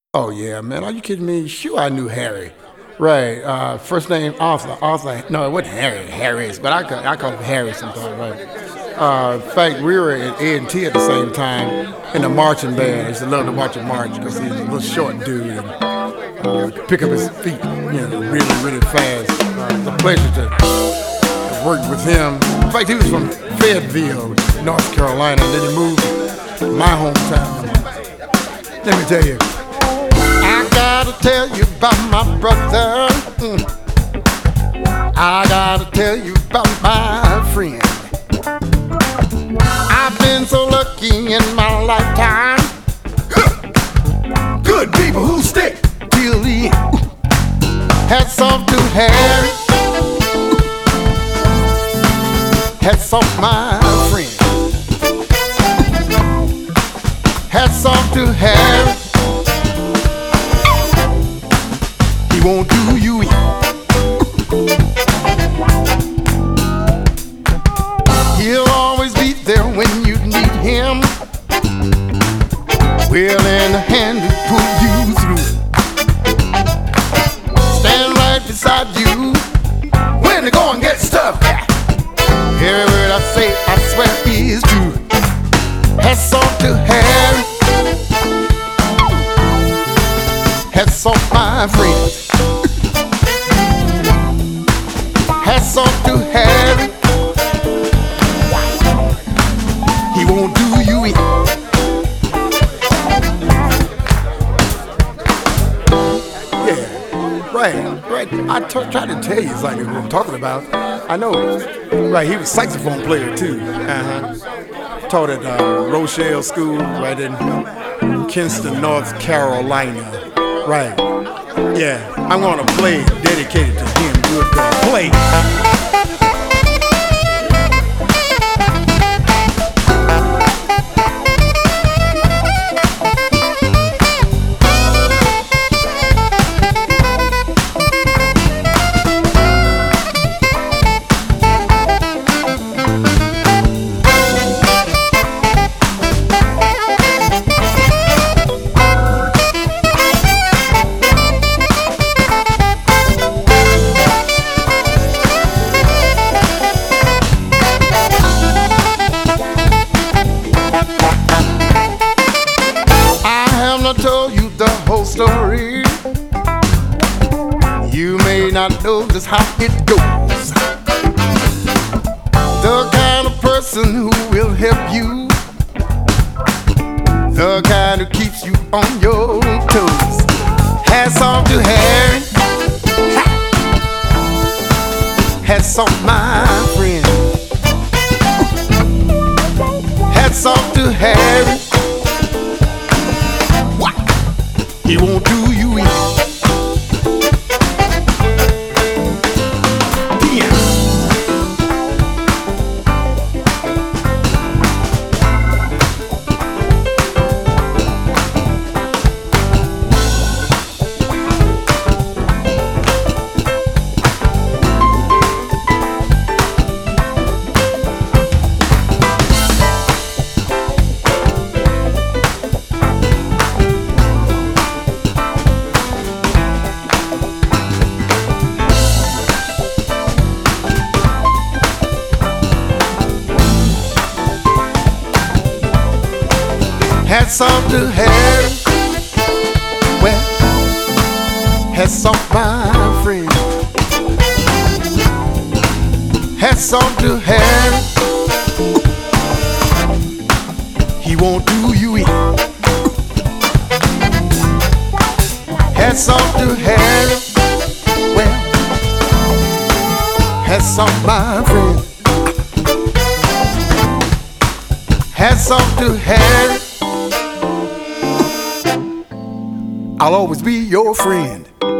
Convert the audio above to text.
Oh yeah, man. Are you kidding me? Sure, I knew Harry. Right. First name Arthur. Arthur. No, it wasn't Harry. Harris, but I call him Harry sometimes. Right. In fact, we were at A&T at the same time in the marching band. I used to love to watch him march because he's a little short dude and could pick up his feet, really, really fast. It's a pleasure to work with him. In fact, he was from Fayetteville, North Carolina, and then he moved to my hometown. Let me tell you. I gotta tell you about my brother. I gotta tell you about my friend. I've been so lucky in my lifetime. Good people who stick till the end. Hats off to Harry. Hats off my friend. Hats off to Harry. He won't do you in. He'll always be there when you need him, willing a hand to pull you through. Stand right beside you when the going gets tough. Every word I say, I swear is true. Hats off to Harry. Hats off my friends. Hats off to Harry. He won't do you in. Yeah, right. Tried to tell you exactly what I'm talking about. I know. Right, he was a saxophone player too. Taught at Rochelle School right in Kinston, North Carolina. Right. Yeah, I'm gonna play dedicated to him. Good play. Told you the whole story. You may not know just how it goes. The kind of person who will help you, the kind who keeps you on your toes. Hats off to Harry. Hats off my friend. Hats off to Harry. He won't do you in. Hats off to Harry. Well, hats off my friend. Hats off to Harry. He won't do you in. Hats off to Harry. Well, hats off my friend. Hats off to Harry. I'll always be your friend.